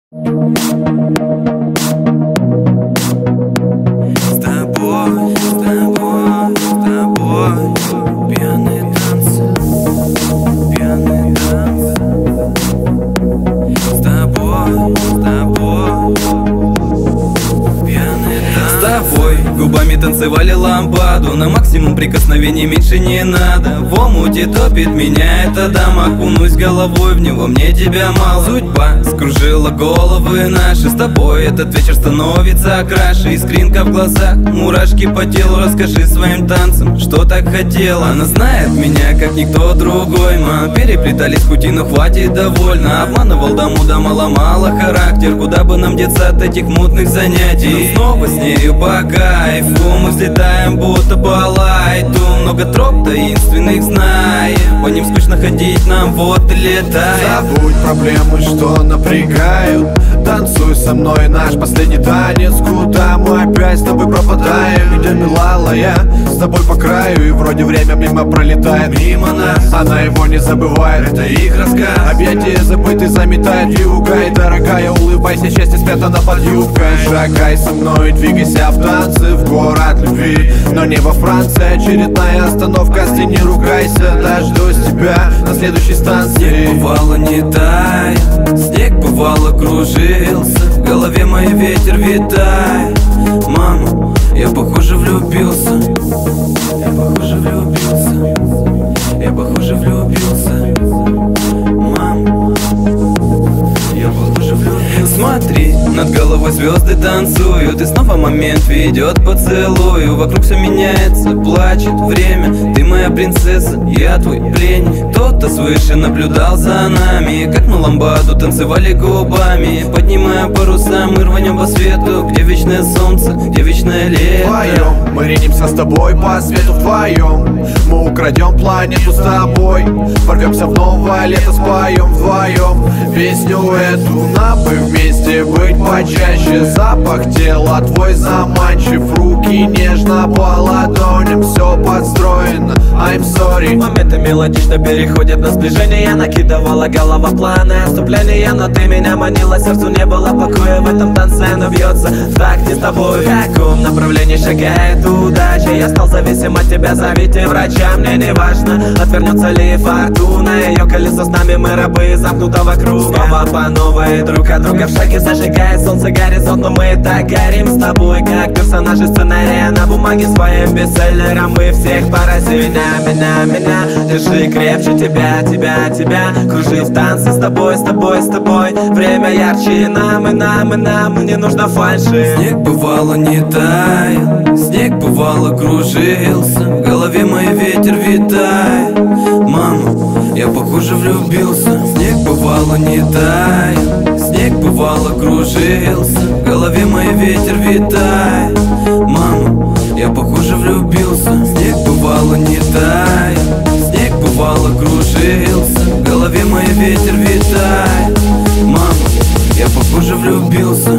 Пьяные танцы, пьяные танцы. С тобой, пьяные танцы. С тобой губами танцевали ламбаду. На максимум прикосновений меньше не надо. В омуте топит меня эта дама. Окунусь головой в него, мне тебя мало. Судьба скружила головы наши. С тобой этот вечер становится краше. Искринка в глазах, мурашки по телу. Расскажи своим танцам, что так хотела. Она знает меня, как никто другой. Мы переплетались пути, но хватит, довольно. Обманывал даму, ломала характер. Куда бы нам деться от этих мутных занятий? Но снова с нею по кайфу мы взлетаем, будто по лайту. Много троп таинственных знаем, по ним скучно ходить нам, вот и летай. Забудь проблемы, что напрягают. Танцуй со мной наш последний танец. Куда мы опять с тобой пропадаем? Идем милая, с тобой по краю. И вроде время мимо пролетает, мимо нас. Она его не забывает, это их рассказ. Объятия забытый заметает вьюга. И дорогая, улыбайся, счастье спрятано под юбкой. Шагай со мной, двигайся в танцы, в город любви, но не во Франции. Очередная остановка, с не ругайся. Дождусь тебя на следующей станции. Снег бывало не тает, снег бывало кружился. В голове мой ветер витает. Мама, я похоже влюбился. Я похоже влюбился. Я похоже влюбился. Мама, я похоже влюбился. Смотри, над головой звезды танцуют. И снова момент ведет поцелую. Вокруг все меняется, плачет время. Ты моя принцесса, я твой пленник. Кто-то свыше наблюдал за нами, как мы ламбаду танцевали губами. Поднимая паруса, мы рванем по свету, где вечное солнце, где вечное лето. Вдвоем мы ринемся с тобой по свету вдвоем. Мы украдем планету с тобой. Ворвемся в новое лето, споем вдвоем песню эту. Нам бы вместе быть почаще. Запах тела твой заманчив. Руки нежно по ладоням, все подстроено, I'm sorry. Моменты мелодично переходят на сближение. Накидывала голова планы отступления, но ты меня манила, сердцу не было покоя. В этом танце оно бьется в такте с тобой. В каком направлении шагает удача? Я стал зависим от тебя, зовите врача. Мне не важно, отвернется ли фортуна. Ее колесо с нами, мы рабы замкнутого круга. Снова по новой, друг от друга в шаге зажигает солнце горизонт. Но мы и так горим с тобой, как персонажи сценария на бумаге своим бестселлером. Мы всех поразили. Меня, держи крепче тебя. Кружи в танце с тобой. Время ярче нам, не нужно фальши. Снег бывало не таял, снег бывало кружился. В голове мой ветер витает. Мама, я похоже влюбился. Снег бывало не таял, снег бывало кружился. В голове мой ветер витает. Мама, я похоже влюбился. Снег бывало не таял, снег бывало кружился. В голове мой ветер витает. Мама, я похоже влюбился.